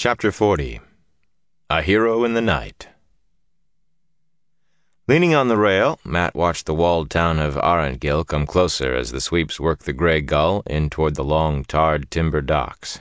Chapter 40. A Hero in the Night. Leaning on the rail, Matt watched the walled town of Arundel come closer as the sweeps worked the Grey Gull in toward the long, tarred timber docks.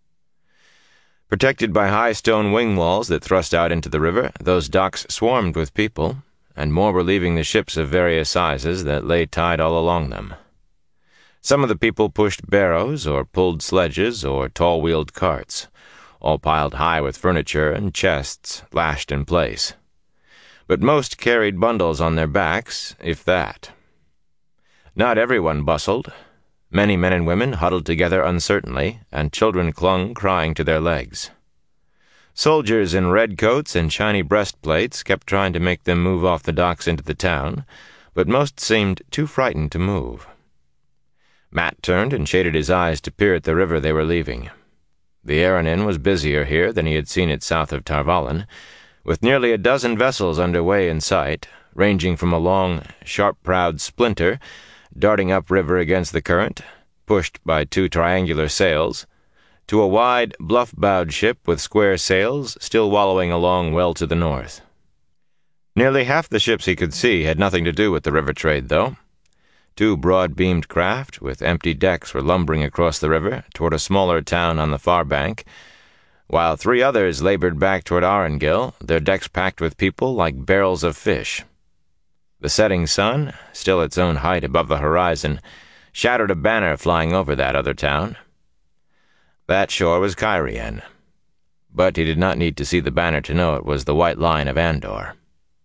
Protected by high stone wing walls that thrust out into the river, those docks swarmed with people, and more were leaving the ships of various sizes that lay tied all along them. Some of the people pushed barrows or pulled sledges or tall-wheeled carts, all piled high with furniture and chests lashed in place. But most carried bundles on their backs, if that. Not everyone bustled. Many men and women huddled together uncertainly, and children clung crying to their legs. Soldiers in red coats and shiny breastplates kept trying to make them move off the docks into the town, but most seemed too frightened to move. Matt turned and shaded his eyes to peer at the river they were leaving. The Erin was busier here than he had seen it south of Tar Valon, with nearly a dozen vessels under way in sight, ranging from a long, sharp-prowed splinter darting upriver against the current, pushed by two triangular sails, to a wide, bluff-bowed ship with square sails still wallowing along well to the north. Nearly half the ships he could see had nothing to do with the river trade, though. Two broad-beamed craft with empty decks were lumbering across the river toward a smaller town on the far bank, while three others labored back toward Arundel, their decks packed with people like barrels of fish. The setting sun, still its own height above the horizon, shadowed a banner flying over that other town. That shore was Cairhien, but he did not need to see the banner to know it was the White Line of Andor.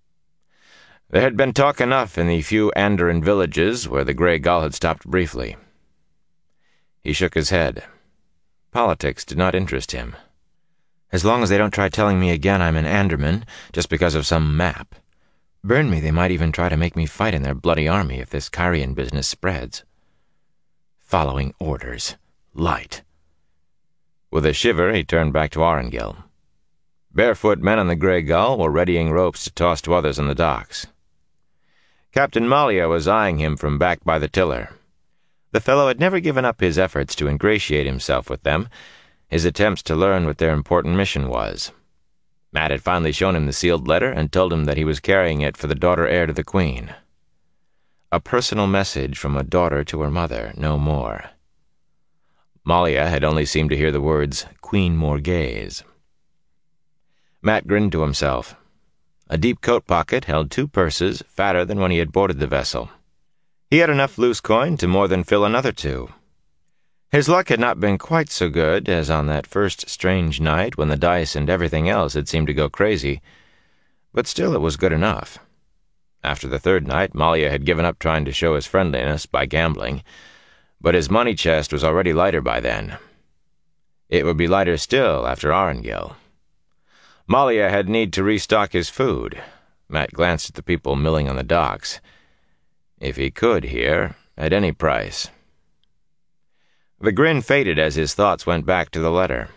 There had been talk enough in the few Andoran villages where the Grey Gull had stopped briefly. He shook his head. Politics did not interest him. As long as they don't try telling me again I'm an Anderman just because of some map. Burn me, they might even try to make me fight in their bloody army if this Cairhien business spreads. Following orders. Light. With a shiver, he turned back to Arundel. Barefoot men on the Grey Gull were readying ropes to toss to others on the docks. Captain Malia was eyeing him from back by the tiller. The fellow had never given up his efforts to ingratiate himself with them, his attempts to learn what their important mission was. Matt had finally shown him the sealed letter and told him that he was carrying it for the daughter-heir to the Queen. A personal message from a daughter to her mother, no more. Malia had only seemed to hear the words, Queen Morghese. Matt grinned to himself. A deep coat pocket held two purses, fatter than when he had boarded the vessel. He had enough loose coin to more than fill another two. His luck had not been quite so good as on that first strange night when the dice and everything else had seemed to go crazy, but still it was good enough. After the third night, Malia had given up trying to show his friendliness by gambling, but his money chest was already lighter by then. It would be lighter still after Arundel. Malia had need to restock his food. Matt glanced at the people milling on the docks. If he could here, at any price. The grin faded as his thoughts went back to the letter.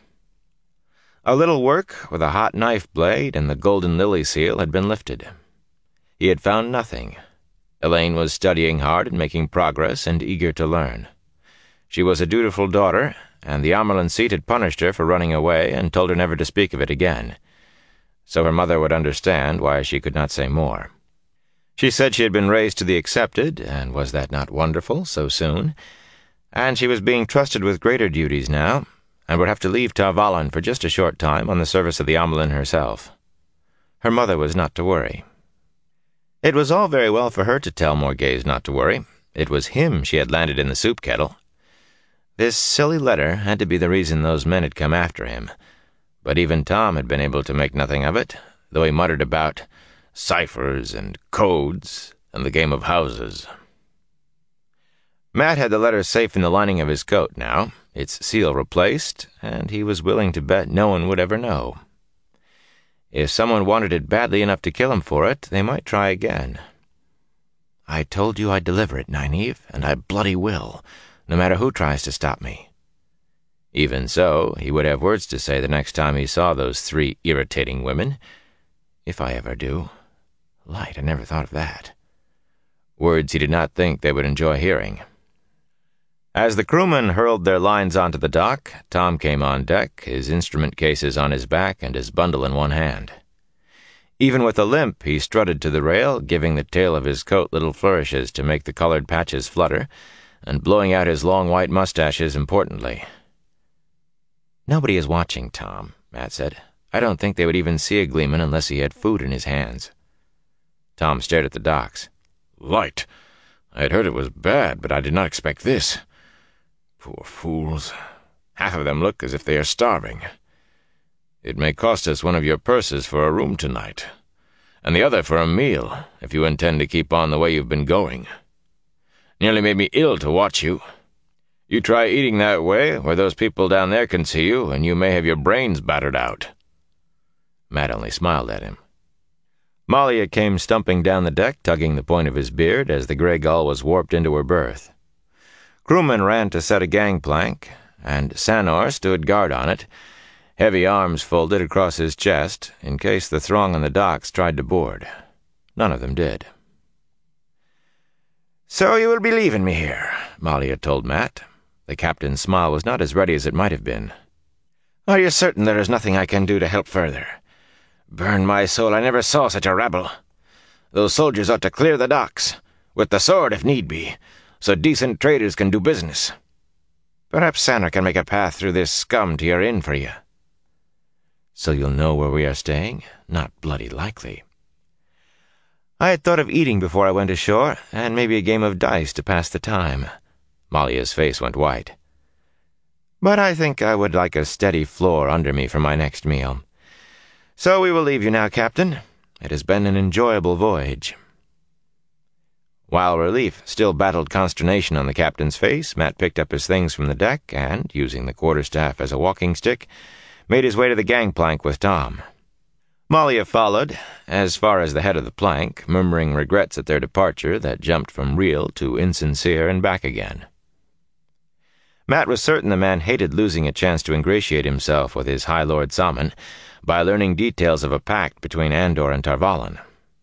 A little work with a hot knife blade and the golden lily seal had been lifted. He had found nothing. Elaine was studying hard and making progress and eager to learn. She was a dutiful daughter, and the Amyrlin seat had punished her for running away and told her never to speak of it again. So her mother would understand why she could not say more. She said she had been raised to the accepted, and was that not wonderful, so soon? And she was being trusted with greater duties now, and would have to leave Tar Valon for just a short time on the service of the Amyrlin herself. Her mother was not to worry. It was all very well for her to tell Morghese not to worry. It was him she had landed in the soup kettle. This silly letter had to be the reason those men had come after him, but even Tom had been able to make nothing of it, though he muttered about ciphers and codes and the game of houses. Matt had the letter safe in the lining of his coat now, its seal replaced, and he was willing to bet no one would ever know. If someone wanted it badly enough to kill him for it, they might try again. I told you I'd deliver it, Nynaeve, and I bloody will, no matter who tries to stop me. Even so, he would have words to say the next time he saw those three irritating women. If I ever do. Light, I never thought of that. Words he did not think they would enjoy hearing. As the crewmen hurled their lines onto the dock, Tom came on deck, his instrument cases on his back and his bundle in one hand. Even with a limp, he strutted to the rail, giving the tail of his coat little flourishes to make the colored patches flutter, and blowing out his long white mustaches importantly. "Nobody is watching, Tom," Matt said. "I don't think they would even see a gleeman unless he had food in his hands." Tom stared at the docks. "Light. I had heard it was bad, but I did not expect this. Poor fools. Half of them look as if they are starving. It may cost us one of your purses for a room tonight, and the other for a meal, if you intend to keep on the way you've been going. Nearly made me ill to watch you. You try eating that way, where those people down there can see you, and you may have your brains battered out." Matt only smiled at him. Malia came stumping down the deck, tugging the point of his beard as the Grey Gull was warped into her berth. Crewmen ran to set a gangplank, and Sanor stood guard on it, heavy arms folded across his chest, in case the throng on the docks tried to board. None of them did. "So you will be leaving me here," Malia told Matt. The captain's smile was not as ready as it might have been. "Are you certain there is nothing I can do to help further? Burn my soul, I never saw such a rabble. Those soldiers ought to clear the docks, with the sword if need be, so decent traders can do business. Perhaps Sanor can make a path through this scum to your inn for you." "So you'll know where we are staying? Not bloody likely." "I had thought of eating before I went ashore, and maybe a game of dice to pass the time." Malia's face went white. "But I think I would like a steady floor under me for my next meal. So we will leave you now, Captain. It has been an enjoyable voyage." While relief still battled consternation on the captain's face, Matt picked up his things from the deck and, using the quarterstaff as a walking stick, made his way to the gangplank with Tom. Malia followed, as far as the head of the plank, murmuring regrets at their departure that jumped from real to insincere and back again. Matt was certain the man hated losing a chance to ingratiate himself with his High Lord Saman by learning details of a pact between Andor and Tarvalin.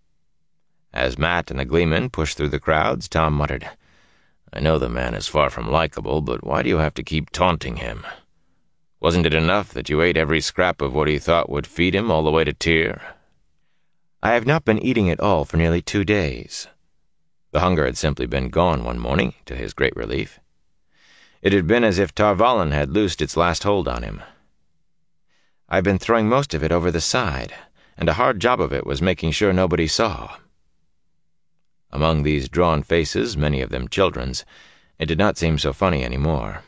As Matt and the Gleeman pushed through the crowds, Tom muttered, "I know the man is far from likable, but why do you have to keep taunting him? Wasn't it enough that you ate every scrap of what he thought would feed him all the way to Tyr?" "I have not been eating at all for nearly 2 days." The hunger had simply been gone one morning, to his great relief. It had been as if Tarvalin had loosed its last hold on him. "I've been throwing most of it over the side, and a hard job of it was making sure nobody saw." Among these drawn faces, many of them children's, it did not seem so funny any more.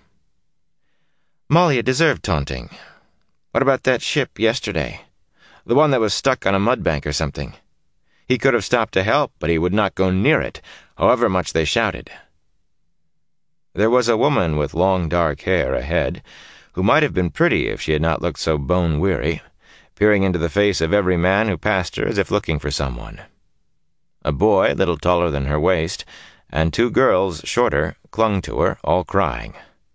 "Malia deserved taunting. What about that ship yesterday? The one that was stuck on a mudbank or something. He could have stopped to help, but he would not go near it, however much they shouted." There was a woman with long dark hair ahead, who might have been pretty if she had not looked so bone-weary, peering into the face of every man who passed her as if looking for someone. A boy, little taller than her waist, and 2 girls, shorter, clung to her, all crying.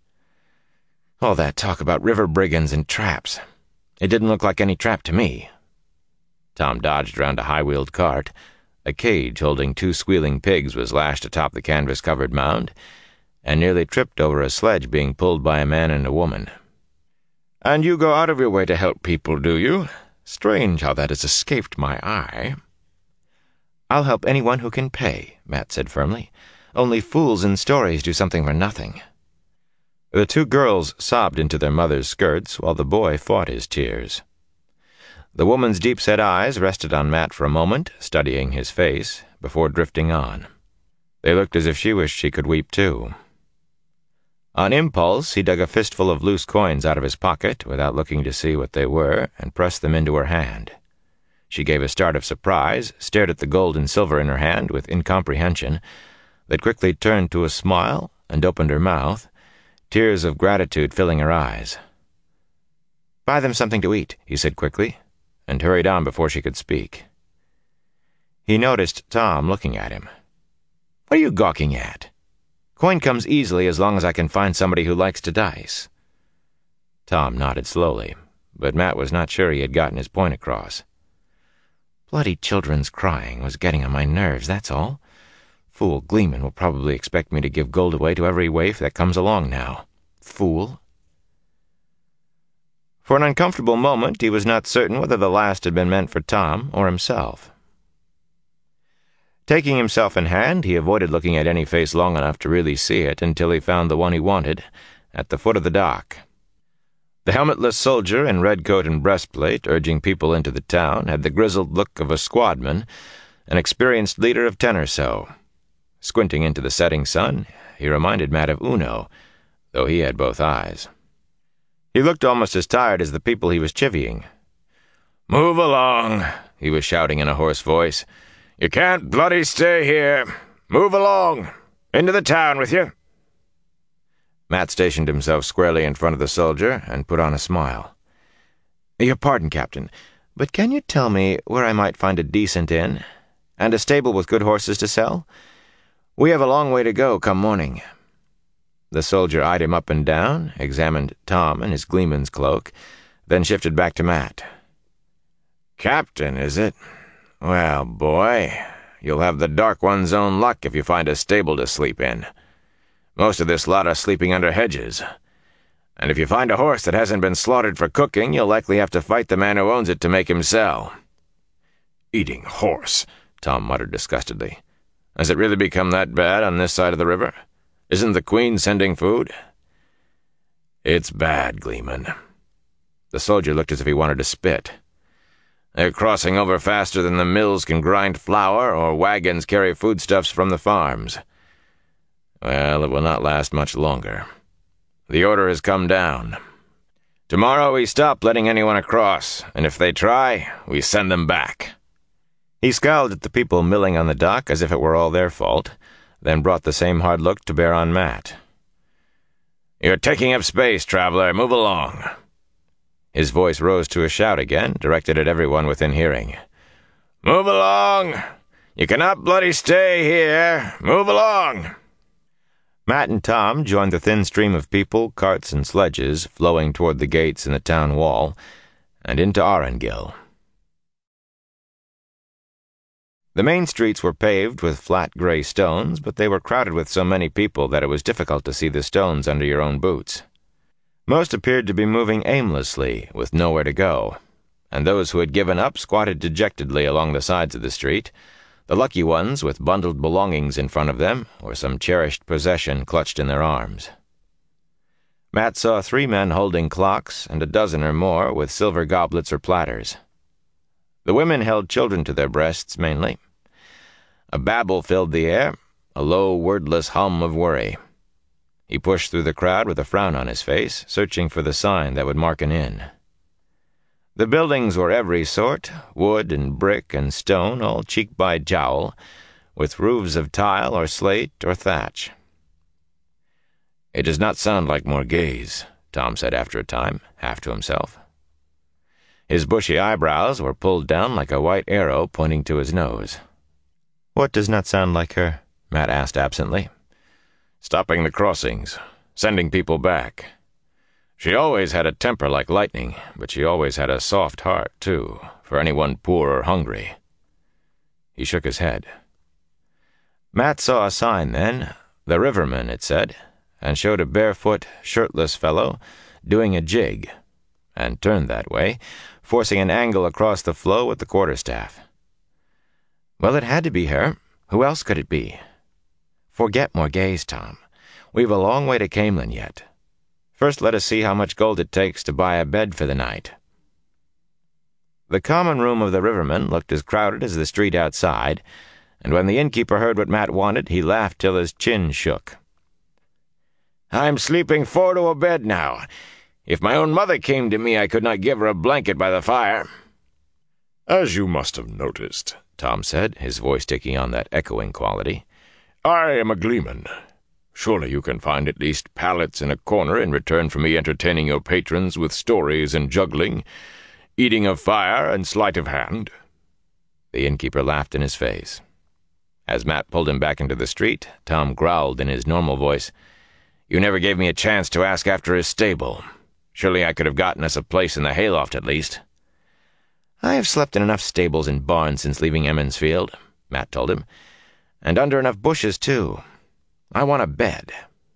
All that talk about river brigands and traps. It didn't look like any trap to me. Tom dodged round a high-wheeled cart. A cage holding 2 squealing pigs was lashed atop the canvas-covered mound, and nearly tripped over a sledge being pulled by a man and a woman. "And you go out of your way to help people, do you? Strange how that has escaped my eye." "I'll help anyone who can pay," Matt said firmly. "Only fools in stories do something for nothing." The 2 girls sobbed into their mother's skirts while the boy fought his tears. The woman's deep-set eyes rested on Matt for a moment, studying his face, before drifting on. They looked as if she wished she could weep too. On impulse, he dug a fistful of loose coins out of his pocket without looking to see what they were and pressed them into her hand. She gave a start of surprise, stared at the gold and silver in her hand with incomprehension, that quickly turned to a smile and opened her mouth, tears of gratitude filling her eyes. "Buy them something to eat," he said quickly, and hurried on before she could speak. He noticed Tom looking at him. "What are you gawking at? Coin comes easily as long as I can find somebody who likes to dice." Tom nodded slowly, but Matt was not sure he had gotten his point across. "Bloody children's crying was getting on my nerves, that's all. Fool Gleeman will probably expect me to give gold away to every waif that comes along now. Fool. For an uncomfortable moment, he was not certain whether the last had been meant for Tom or himself. Taking himself in hand, he avoided looking at any face long enough to really see it until he found the one he wanted, at the foot of the dock. The helmetless soldier in red coat and breastplate, urging people into the town, had the grizzled look of a squadman, an experienced leader of 10 or so. Squinting into the setting sun, he reminded Matt of Uno, though he had both eyes. He looked almost as tired as the people he was chivying. "Move along," he was shouting in a hoarse voice. "You can't bloody stay here. Move along. Into the town with you." Matt stationed himself squarely in front of the soldier and put on a smile. "Your pardon, Captain, but can you tell me where I might find a decent inn? And a stable with good horses to sell? We have a long way to go come morning." The soldier eyed him up and down, examined Tom and his Gleeman's cloak, then shifted back to Matt. "Captain, is it? Well, boy, you'll have the Dark One's own luck if you find a stable to sleep in. Most of this lot are sleeping under hedges. And if you find a horse that hasn't been slaughtered for cooking, you'll likely have to fight the man who owns it to make him sell." "Eating horse," Tom muttered disgustedly. "Has it really become that bad on this side of the river? Isn't the Queen sending food?" "It's bad, Gleeman." The soldier looked as if he wanted to spit. "They're crossing over faster than the mills can grind flour or wagons carry foodstuffs from the farms. Well, it will not last much longer. The order has come down. Tomorrow we stop letting anyone across, and if they try, we send them back." He scowled at the people milling on the dock as if it were all their fault, then brought the same hard look to bear on Matt. "You're taking up space, traveler. Move along." His voice rose to a shout again, directed at everyone within hearing. "Move along! You cannot bloody stay here! Move along!" Matt and Tom joined the thin stream of people, carts, and sledges flowing toward the gates in the town wall, and into Arundel. The main streets were paved with flat gray stones, but they were crowded with so many people that it was difficult to see the stones under your own boots. Most appeared to be moving aimlessly, with nowhere to go, and those who had given up squatted dejectedly along the sides of the street, the lucky ones with bundled belongings in front of them, or some cherished possession clutched in their arms. Matt saw 3 men holding clocks, and a dozen or more with silver goblets or platters. The women held children to their breasts, mainly. A babble filled the air, a low, wordless hum of worry. He pushed through the crowd with a frown on his face, searching for the sign that would mark an inn. The buildings were every sort, wood and brick and stone, all cheek by jowl, with roofs of tile or slate or thatch. "It does not sound like Morghese," Tom said after a time, half to himself. His bushy eyebrows were pulled down like a white arrow pointing to his nose. "What does not sound like her?" Matt asked absently. "Stopping the crossings, sending people back. She always had a temper like lightning, but she always had a soft heart, too, for anyone poor or hungry." He shook his head. Matt saw a sign then, "The Riverman," it said, and showed a barefoot, shirtless fellow doing a jig, and turned that way, forcing an angle across the flow with the quarterstaff. Well, it had to be her. Who else could it be? Forget Morghese, Tom. We've a long way to Camelin yet. First, let us see how much gold it takes to buy a bed for the night. The common room of the Riverman looked as crowded as the street outside, and when the innkeeper heard what Matt wanted, he laughed till his chin shook. "I'm sleeping 4 to a bed now. If my own mother came to me, I could not give her a blanket by the fire." "As you must have noticed," Tom said, his voice taking on that echoing quality, "I am a Gleeman. Surely you can find at least pallets in a corner in return for me entertaining your patrons with stories and juggling, eating of fire and sleight of hand." The innkeeper laughed in his face. As Matt pulled him back into the street, Tom growled in his normal voice, "You never gave me a chance to ask after his stable. Surely I could have gotten us a place in the hayloft at least." "I have slept in enough stables and barns since leaving Emmonsfield," Matt told him, And under enough bushes, too. I want a bed."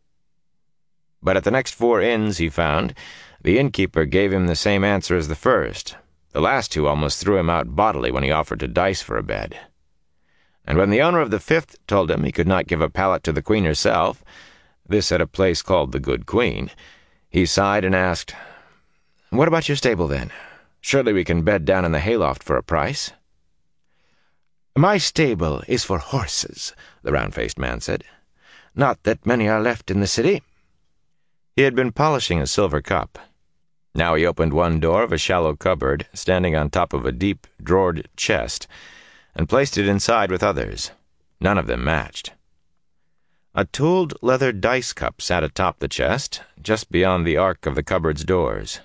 But at the next 4 inns he found, the innkeeper gave him the same answer as the first. The last 2 almost threw him out bodily when he offered to dice for a bed. And when the owner of the 5th told him he could not give a pallet to the Queen herself, this at a place called the Good Queen, he sighed and asked, "What about your stable, then? Surely we can bed down in the hayloft for a price?" "My stable is for horses," the round-faced man said. "Not that many are left in the city." He had been polishing a silver cup. Now he opened one door of a shallow cupboard standing on top of a deep, drawered chest, and placed it inside with others. None of them matched. A tooled leather dice cup sat atop the chest, just beyond the arc of the cupboard's doors.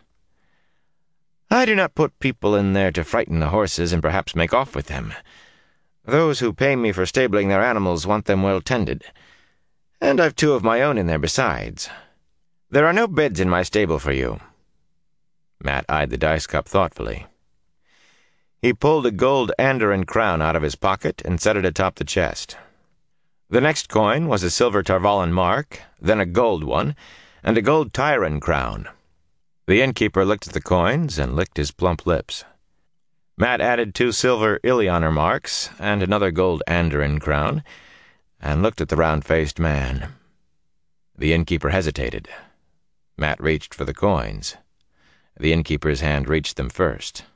"I do not put people in there to frighten the horses and perhaps make off with them. Those who pay me for stabling their animals want them well tended, and I've 2 of my own in there besides. There are no beds in my stable for you." Matt eyed the dice cup thoughtfully. He pulled a gold Andoran crown out of his pocket and set it atop the chest. The next coin was a silver Tarvalin mark, then a gold one, and a gold Tyran crown. The innkeeper looked at the coins and licked his plump lips. Matt added 2 silver Illianer marks and another gold Andoran crown, and looked at the round-faced man. The innkeeper hesitated. Matt reached for the coins. The innkeeper's hand reached them first.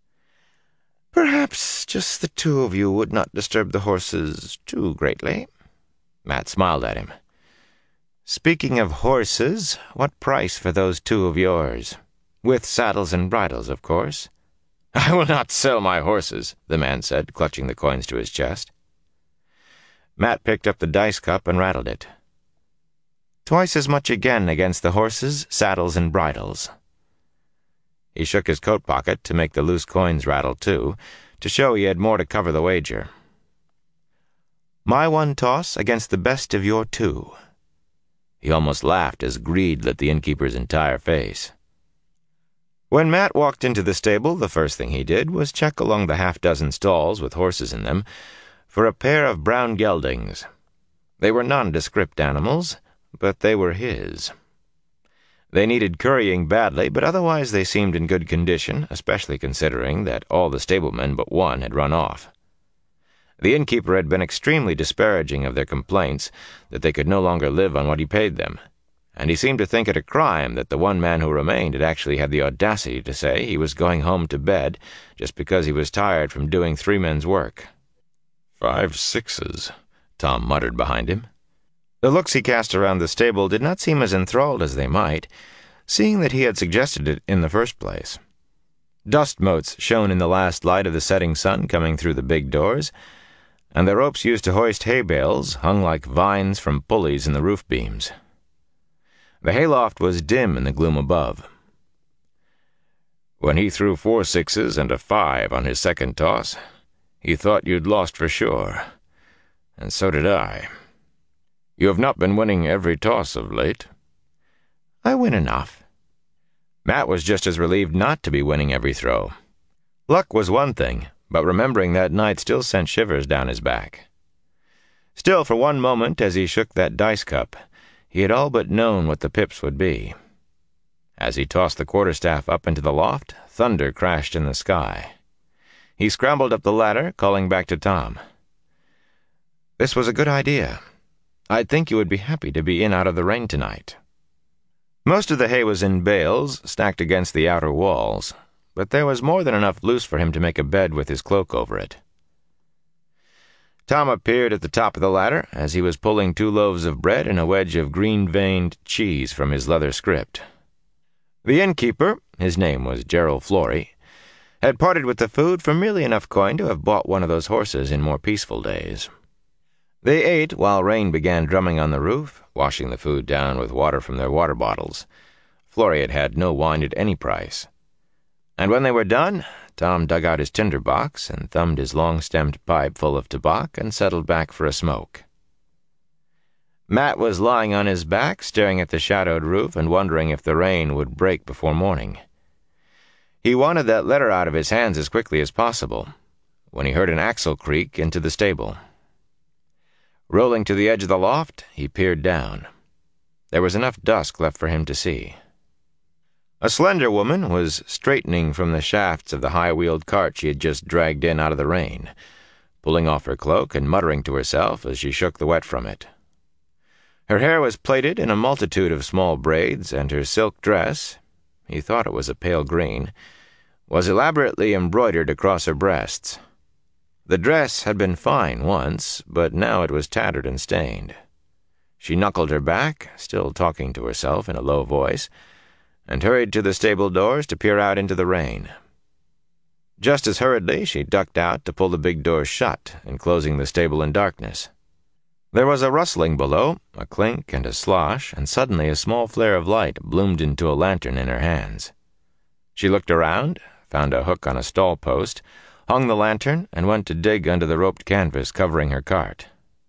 "Perhaps just the 2 of you would not disturb the horses too greatly." Matt smiled at him. "Speaking of horses, what price for those 2 of yours? With saddles and bridles, of course." "I will not sell my horses," the man said, clutching the coins to his chest. Matt picked up the dice cup and rattled it. "Twice as much again against the horses, saddles, and bridles." He shook his coat pocket to make the loose coins rattle too, to show he had more to cover the wager. "My 1 toss against the best of your 2. He almost laughed as greed lit the innkeeper's entire face. When Matt walked into the stable, the first thing he did was check along the 6 stalls with horses in them for a pair of brown geldings. They were nondescript animals, but they were his. They needed currying badly, but otherwise they seemed in good condition, especially considering that all the stablemen but 1 had run off. The innkeeper had been extremely disparaging of their complaints that they could no longer live on what he paid them, and he seemed to think it a crime that the 1 man who remained had actually had the audacity to say he was going home to bed just because he was tired from doing 3 men's work. 5 6s, Tom muttered behind him. The looks he cast around the stable did not seem as enthralled as they might, seeing that he had suggested it in the first place. Dust motes shone in the last light of the setting sun coming through the big doors, and the ropes used to hoist hay bales hung like vines from pulleys in the roof beams. The hayloft was dim in the gloom above. "When he threw 4 6s and a 5 on his second toss, he thought you'd lost for sure. And so did I. You have not been winning every toss of late." "I win enough." Matt was just as relieved not to be winning every throw. Luck was one thing, but remembering that night still sent shivers down his back. Still, for one moment, as he shook that dice cup, he had all but known what the pips would be. As he tossed the quarterstaff up into the loft, thunder crashed in the sky. He scrambled up the ladder, calling back to Tom. "This was a good idea. I think you would be happy to be in out of the rain tonight." Most of the hay was in bales, stacked against the outer walls, but there was more than enough loose for him to make a bed with his cloak over it. Tom appeared at the top of the ladder as he was pulling 2 loaves of bread and a wedge of green-veined cheese from his leather script. The innkeeper, his name was Gerald Florey, had parted with the food for merely enough coin to have bought 1 of those horses in more peaceful days. They ate while rain began drumming on the roof, washing the food down with water from their water bottles. Florey had had no wine at any price. And when they were done, Tom dug out his tinder box and thumbed his long-stemmed pipe full of tobacco and settled back for a smoke. Matt was lying on his back, staring at the shadowed roof and wondering if the rain would break before morning. He wanted that letter out of his hands as quickly as possible, when he heard an axle creak into the stable. Rolling to the edge of the loft, he peered down. There was enough dusk left for him to see. A slender woman was straightening from the shafts of the high-wheeled cart she had just dragged in out of the rain, pulling off her cloak and muttering to herself as she shook the wet from it. Her hair was plaited in a multitude of small braids, and her silk dress, he thought it was a pale green, was elaborately embroidered across her breasts. The dress had been fine once, but now it was tattered and stained. She knuckled her back, still talking to herself in a low voice, and hurried to the stable doors to peer out into the rain. Just as hurriedly, she ducked out to pull the big doors shut, enclosing the stable in darkness. There was a rustling below, a clink and a slosh, and suddenly a small flare of light bloomed into a lantern in her hands. She looked around, found a hook on a stall post, hung the lantern, and went to dig under the roped canvas covering her cart.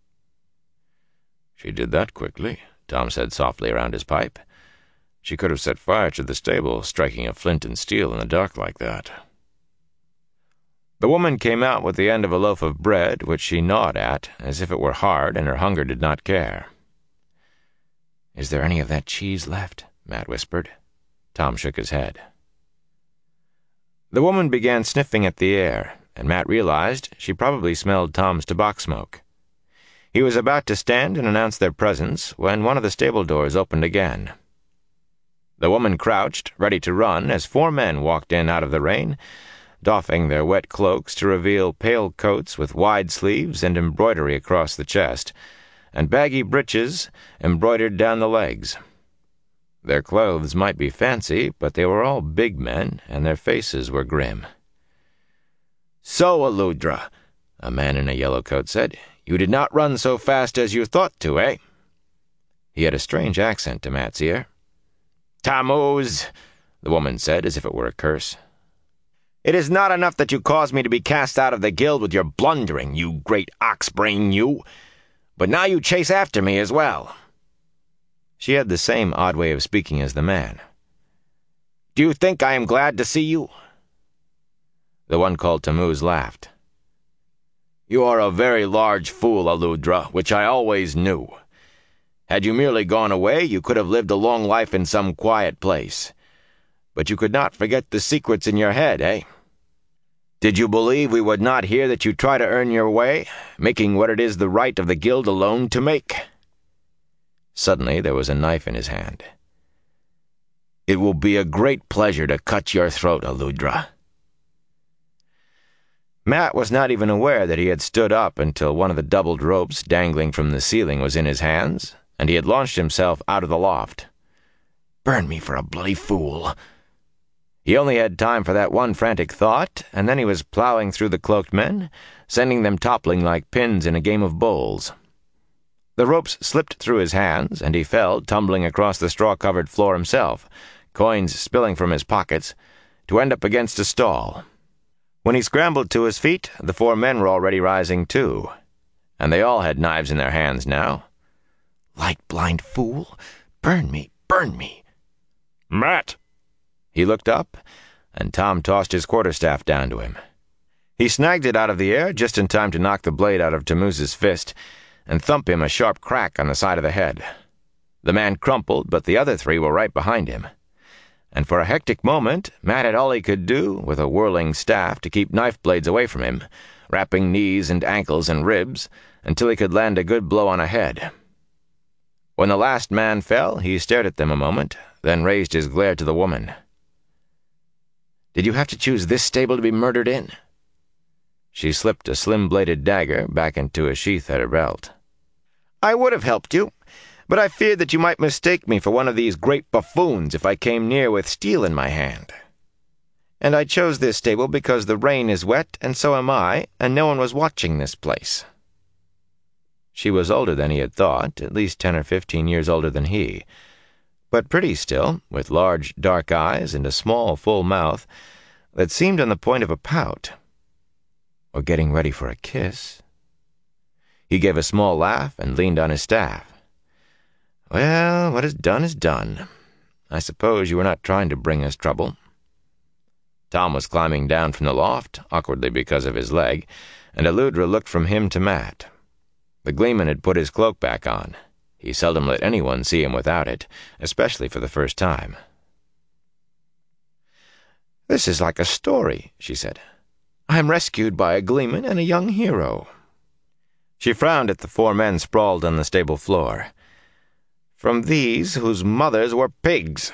"She did that quickly," Tom said softly around his pipe. "She could have set fire to the stable, striking a flint and steel in the dark like that." The woman came out with the end of a loaf of bread, which she gnawed at, as if it were hard and her hunger did not care. "Is there any of that cheese left?" Matt whispered. Tom shook his head. The woman began sniffing at the air, and Matt realized she probably smelled Tom's tobacco smoke. He was about to stand and announce their presence when one of the stable doors opened again. The woman crouched, ready to run, as 4 men walked in out of the rain, doffing their wet cloaks to reveal pale coats with wide sleeves and embroidery across the chest, and baggy breeches embroidered down the legs. Their clothes might be fancy, but they were all big men, and their faces were grim. "So, Aludra," a man in a yellow coat said, "you did not run so fast as you thought to, eh?" He had a strange accent to Matt's ear. "Tammuz," the woman said, as if it were a curse. "It is not enough that you caused me to be cast out of the guild with your blundering, you great ox-brain, you, but now you chase after me as well." She had the same odd way of speaking as the man. "Do you think I am glad to see you?" The one called Tammuz laughed. "You are a very large fool, Aludra, which I always knew. Had you merely gone away, you could have lived a long life in some quiet place. But you could not forget the secrets in your head, eh? Did you believe we would not hear that you try to earn your way, making what it is the right of the guild alone to make?" Suddenly there was a knife in his hand. "It will be a great pleasure to cut your throat, Aludra." Matt was not even aware that he had stood up until one of the doubled ropes dangling from the ceiling was in his hands, and he had launched himself out of the loft. "Burn me for a bloody fool." He only had time for that one frantic thought, and then he was plowing through the cloaked men, sending them toppling like pins in a game of bowls. The ropes slipped through his hands, and he fell, tumbling across the straw-covered floor himself, coins spilling from his pockets, to end up against a stall. When he scrambled to his feet, the 4 men were already rising too, and they all had knives in their hands now. "Light blind fool! Burn me! Burn me!" "Matt!" He looked up, and Tom tossed his quarterstaff down to him. He snagged it out of the air just in time to knock the blade out of Tammuz's fist and thump him a sharp crack on the side of the head. The man crumpled, but the other 3 were right behind him. And for a hectic moment, Matt had all he could do, with a whirling staff, to keep knife blades away from him, wrapping knees and ankles and ribs, until he could land a good blow on a head. When the last man fell, he stared at them a moment, then raised his glare to the woman. "Did you have to choose this stable to be murdered in?" She slipped a slim-bladed dagger back into a sheath at her belt. "I would have helped you, but I feared that you might mistake me for one of these great buffoons if I came near with steel in my hand. And I chose this stable because the rain is wet, and so am I, and no one was watching this place." She was older than he had thought, at least 10 or 15 years older than he, but pretty still, with large, dark eyes and a small, full mouth that seemed on the point of a pout, or getting ready for a kiss. He gave a small laugh and leaned on his staff. "Well, what is done. I suppose you were not trying to bring us trouble." Tom was climbing down from the loft, awkwardly because of his leg, and Aludra looked from him to Matt. The gleeman had put his cloak back on. He seldom let anyone see him without it, especially for the first time. "This is like a story," she said. "I am rescued by a gleeman and a young hero." She frowned at the 4 men sprawled on the stable floor. "From these whose mothers were pigs."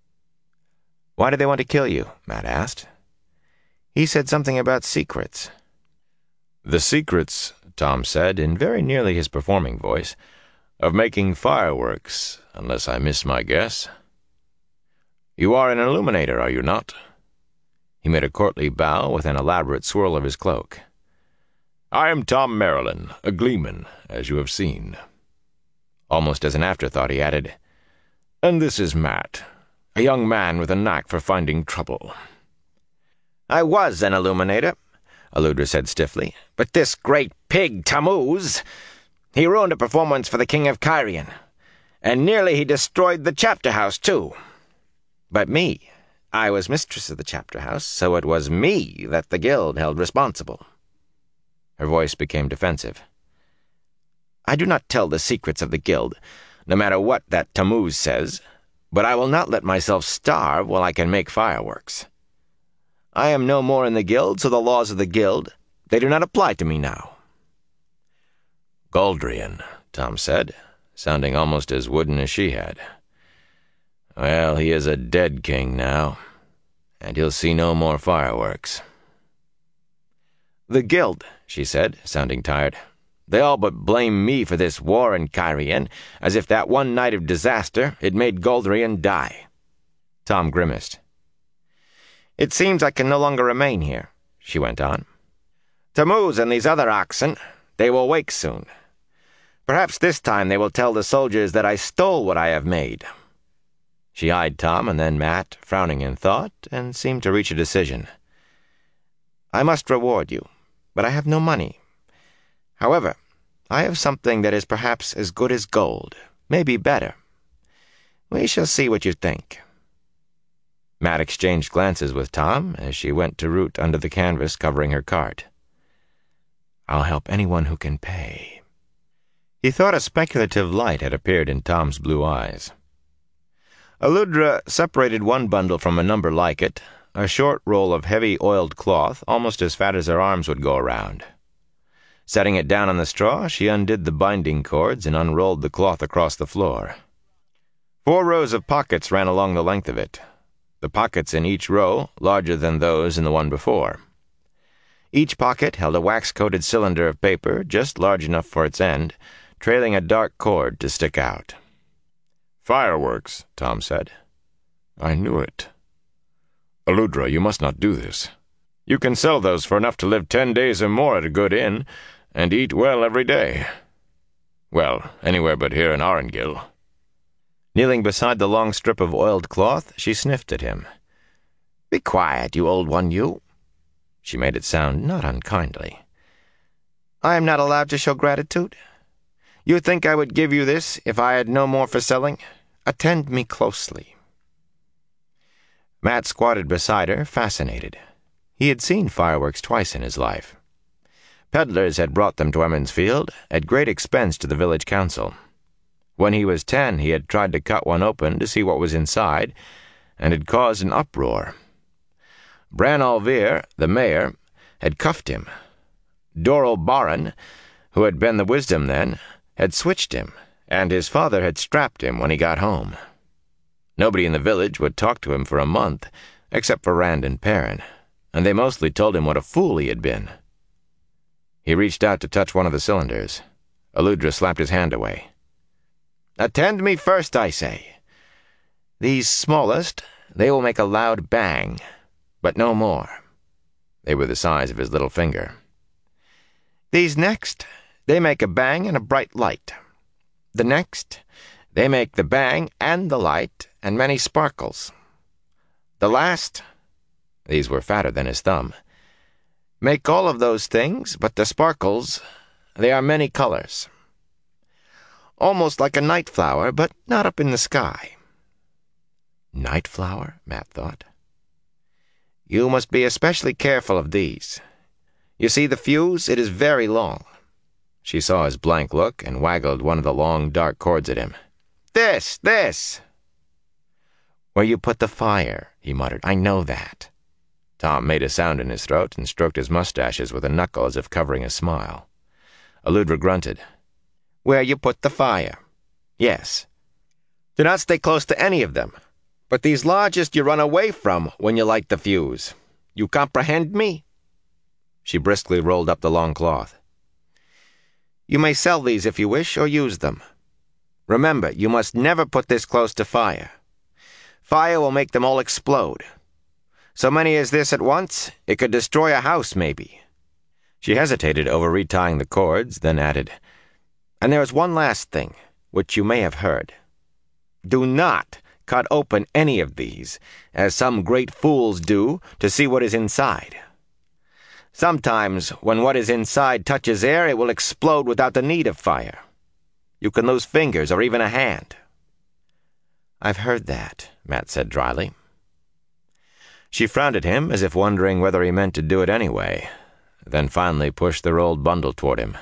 "Why did they want to kill you?" Matt asked. "He said something about secrets." "The secrets," Tom said, in very nearly his performing voice, "of making fireworks, unless I miss my guess. You are an illuminator, are you not?" He made a courtly bow with an elaborate swirl of his cloak. "I am Tom Marilyn, a gleeman, as you have seen." Almost as an afterthought, he added, "And this is Matt, a young man with a knack for finding trouble." "I was an illuminator," Aludra said stiffly, "but this great pig, Tammuz, he ruined a performance for the king of Cairhien, and nearly he destroyed the chapter house, too. But me, I was mistress of the chapter house, so it was me that the guild held responsible." Her voice became defensive. "I do not tell the secrets of the guild, no matter what that Tammuz says, but I will not let myself starve while I can make fireworks. I am no more in the guild, so the laws of the guild, they do not apply to me now." "Goldrian," Tom said, sounding almost as wooden as she had. "Well, he is a dead king now, and he'll see no more fireworks." "The guild," she said, sounding tired, "they all but blame me for this war in Cairhien, as if that one night of disaster had made Goldrian die." Tom grimaced. "It seems I can no longer remain here," she went on. "Tammuz and these other oxen, they will wake soon. Perhaps this time they will tell the soldiers that I stole what I have made." She eyed Tom and then Matt, frowning in thought, and seemed to reach a decision. "I must reward you, but I have no money. However, I have something that is perhaps as good as gold, maybe better. We shall see what you think." Matt exchanged glances with Tom as she went to root under the canvas covering her cart. "I'll help anyone who can pay." He thought a speculative light had appeared in Tom's blue eyes. Aludra separated one bundle from a number like it, a short roll of heavy oiled cloth almost as fat as her arms would go around. Setting it down on the straw, she undid the binding cords and unrolled the cloth across the floor. 4 rows of pockets ran along the length of it, the pockets in each row larger than those in the one before. Each pocket held a wax-coated cylinder of paper just large enough for its end, trailing a dark cord to stick out. "Fireworks," Tom said. "I knew it. Aludra, you must not do this. You can sell those for enough to live 10 days or more at a good inn, and eat well every day. Well, anywhere but here in Arengil." Kneeling beside the long strip of oiled cloth, she sniffed at him. "Be quiet, you old one, you." She made it sound not unkindly. "I am not allowed to show gratitude? You think I would give you this if I had no more for selling? Attend me closely." Matt squatted beside her, fascinated. He had seen fireworks twice in his life. Peddlers had brought them to Emond's Field, at great expense to the village council. When he was 10, he had tried to cut one open to see what was inside, and had caused an uproar. Bran Alvear, the mayor, had cuffed him. Dorrel Barron, who had been the wisdom then, had switched him, and his father had strapped him when he got home. Nobody in the village would talk to him for a month, except for Rand and Perrin, and they mostly told him what a fool he had been. He reached out to touch one of the cylinders. Aludra slapped his hand away. "Attend me first, I say. These smallest, they will make a loud bang, but no more." They were the size of his little finger. "These next, they make a bang and a bright light. The next, they make the bang and the light and many sparkles. The last," these were fatter than his thumb, "make all of those things, but the sparkles, they are many colors. Almost like a night flower, but not up in the sky." Night flower, Matt thought. "You must be especially careful of these. You see the fuse, it is very long." She saw his blank look and waggled one of the long, dark cords at him. This! Where you put the fire, he muttered. I know that. Tom made a sound in his throat and stroked his mustaches with a knuckle as if covering a smile. Aludra grunted. Where you put the fire. Yes. Do not stay close to any of them. But these largest you run away from when you light the fuse. You comprehend me? She briskly rolled up the long cloth. You may sell these if you wish, or use them. Remember, you must never put this close to fire. Fire will make them all explode. So many as this at once, it could destroy a house, maybe. She hesitated over retying the cords, then added, And there is one last thing, which you may have heard. Do not cut open any of these, as some great fools do, to see what is inside. Sometimes, when what is inside touches air, it will explode without the need of fire. You can lose fingers or even a hand. I've heard that, Matt said dryly. She frowned at him as if wondering whether he meant to do it anyway, then finally pushed the rolled bundle toward him.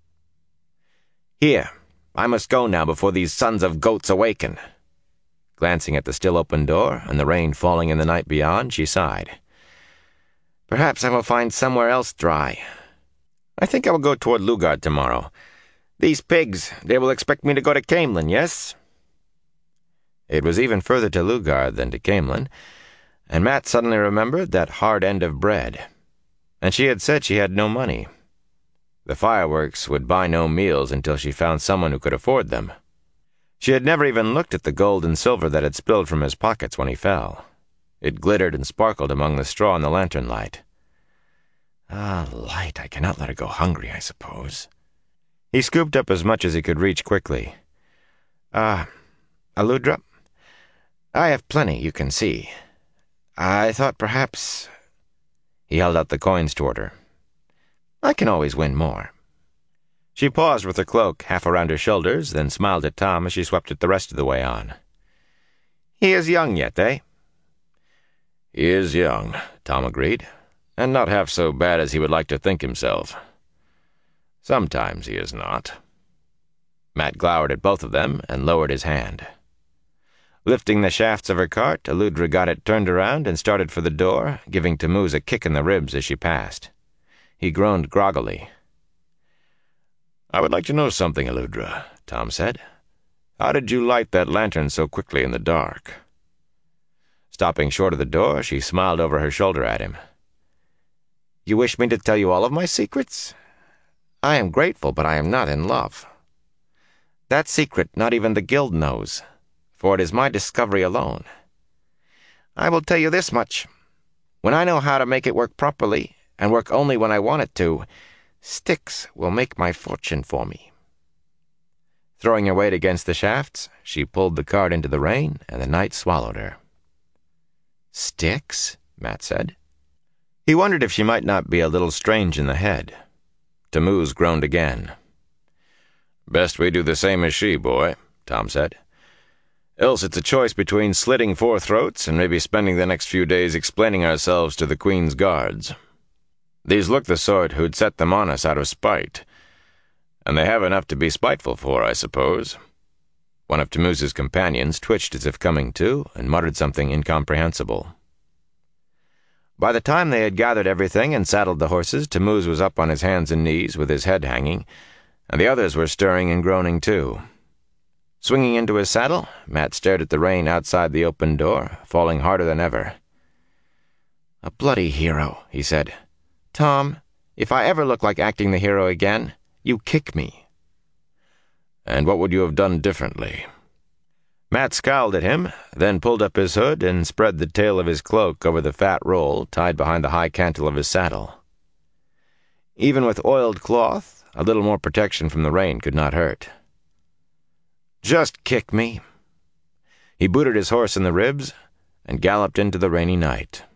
Here, I must go now before these sons of goats awaken. Glancing at the still open door and the rain falling in the night beyond, she sighed. Perhaps I will find somewhere else dry. I think I will go toward Lugard tomorrow. These pigs, they will expect me to go to Caemlyn, yes? It was even further to Lugard than to Caemlyn, and Matt suddenly remembered that hard end of bread. And she had said she had no money. The fireworks would buy no meals until she found someone who could afford them. She had never even looked at the gold and silver that had spilled from his pockets when he fell. It glittered and sparkled among the straw in the lantern light. Light, I cannot let her go hungry, I suppose. He scooped up as much as he could reach quickly. Aludra? I have plenty, you can see. I thought perhaps... He held out the coins toward her. I can always win more. She paused with her cloak half around her shoulders, then smiled at Tom as she swept it the rest of the way on. He is young yet, eh? He is young, Tom agreed, and not half so bad as he would like to think himself. Sometimes he is not. Matt glowered at both of them and lowered his hand. Lifting the shafts of her cart, Aludra got it turned around and started for the door, giving Tammuz a kick in the ribs as she passed. He groaned groggily. I would like to know something, Aludra, Tom said. How did you light that lantern so quickly in the dark? Stopping short of the door, she smiled over her shoulder at him. You wish me to tell you all of my secrets? I am grateful, but I am not in love. That secret not even the guild knows, for it is my discovery alone. I will tell you this much. When I know how to make it work properly, and work only when I want it to, Styx will make my fortune for me. Throwing her weight against the shafts, she pulled the cart into the rain, and the night swallowed her. Styx? Matt said. He wondered if she might not be a little strange in the head. Tammuz groaned again. Best we do the same as she, boy, Tom said. Else it's a choice between slitting 4 throats and maybe spending the next few days explaining ourselves to the Queen's guards. These look the sort who'd set them on us out of spite. And they have enough to be spiteful for, I suppose. One of Tammuz's companions twitched as if coming to, and muttered something incomprehensible. By the time they had gathered everything and saddled the horses, Tammuz was up on his hands and knees with his head hanging, and the others were stirring and groaning too. Swinging into his saddle, Matt stared at the rain outside the open door, falling harder than ever. A bloody hero, he said. Tom, if I ever look like acting the hero again, you kick me. And what would you have done differently? Matt scowled at him, then pulled up his hood and spread the tail of his cloak over the fat roll tied behind the high cantle of his saddle. Even with oiled cloth, a little more protection from the rain could not hurt. Just kick me. He booted his horse in the ribs and galloped into the rainy night.